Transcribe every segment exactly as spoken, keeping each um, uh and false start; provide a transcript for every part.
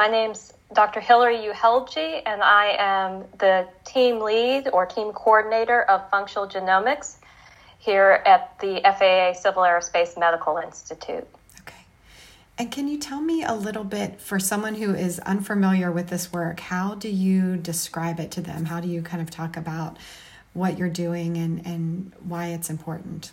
my name's Doctor Hillary Uhelji, and I am the team lead or team coordinator of functional genomics here at the F A A Civil Aerospace Medical Institute. Okay. And can you tell me a little bit, for someone who is unfamiliar with this work, how do you describe it to them? How do you kind of talk about what you're doing and, and why it's important?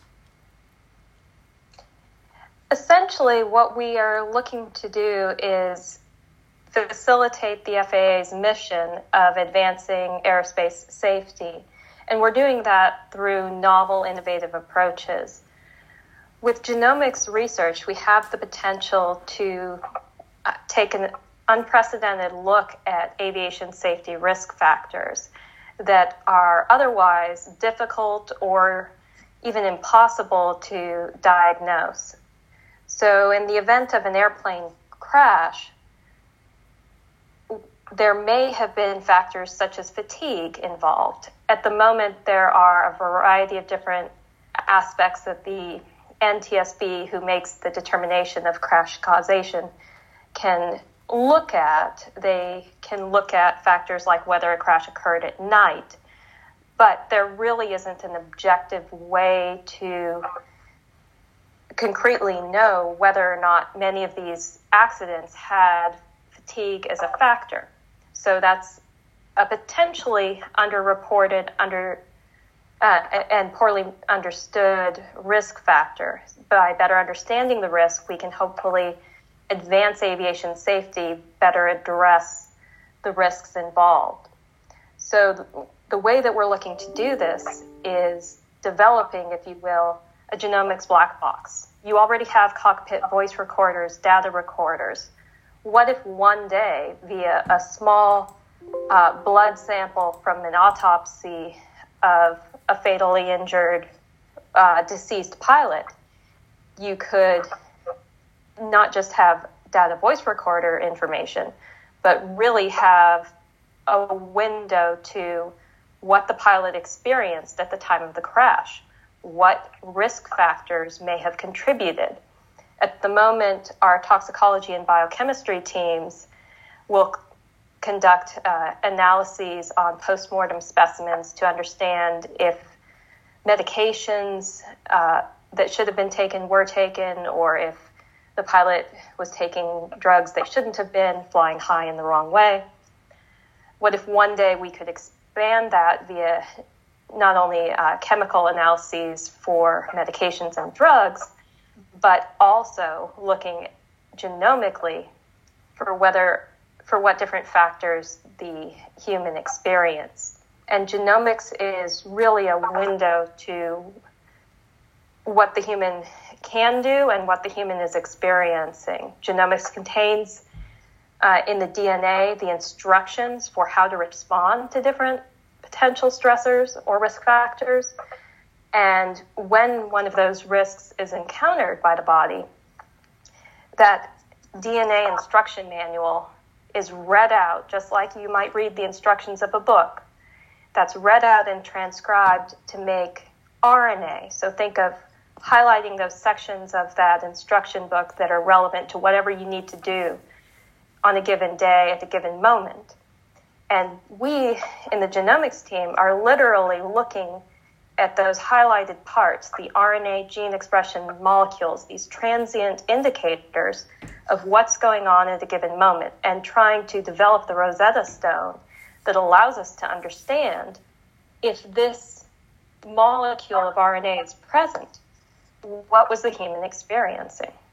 Essentially, what we are looking to do is facilitate the F A A's mission of advancing aerospace safety. And we're doing that through novel, innovative approaches. With genomics research, we have the potential to uh, take an unprecedented look at aviation safety risk factors that are otherwise difficult or even impossible to diagnose. So in the event of an airplane crash, there may have been factors such as fatigue involved. At the moment, there are a variety of different aspects that the N T S B, who makes the determination of crash causation, can look at. They can look at factors like whether a crash occurred at night, but there really isn't an objective way to concretely know whether or not many of these accidents had fatigue as a factor. So that's a potentially underreported, under uh, and poorly understood risk factor. By better understanding the risk, we can hopefully advance aviation safety, better address the risks involved. So the, the way that we're looking to do this is developing, if you will, a genomics black box. You already have cockpit voice recorders, data recorders. What if one day, via a small uh, blood sample from an autopsy of a fatally injured uh, deceased pilot, you could not just have data voice recorder information, but really have a window to what the pilot experienced at the time of the crash, what risk factors may have contributed. At the moment, our toxicology and biochemistry teams will c- conduct uh, analyses on postmortem specimens to understand if medications uh, that should have been taken were taken, or if the pilot was taking drugs they shouldn't have been, flying high in the wrong way. What if one day we could expand that via not only uh, chemical analyses for medications and drugs, but also looking genomically for whether, for what different factors the human experience. And genomics is really a window to what the human can do and what the human is experiencing. Genomics contains uh, in the D N A the instructions for how to respond to different potential stressors or risk factors. And when one of those risks is encountered by the body, that D N A instruction manual is read out, just like you might read the instructions of a book. That's read out and transcribed to make R N A. So think of highlighting those sections of that instruction book that are relevant to whatever you need to do on a given day at a given moment. And we in the genomics team are literally looking at those highlighted parts, the R N A gene expression molecules, these transient indicators of what's going on at a given moment, and trying to develop the Rosetta Stone that allows us to understand if this molecule of R N A is present, what was the human experiencing?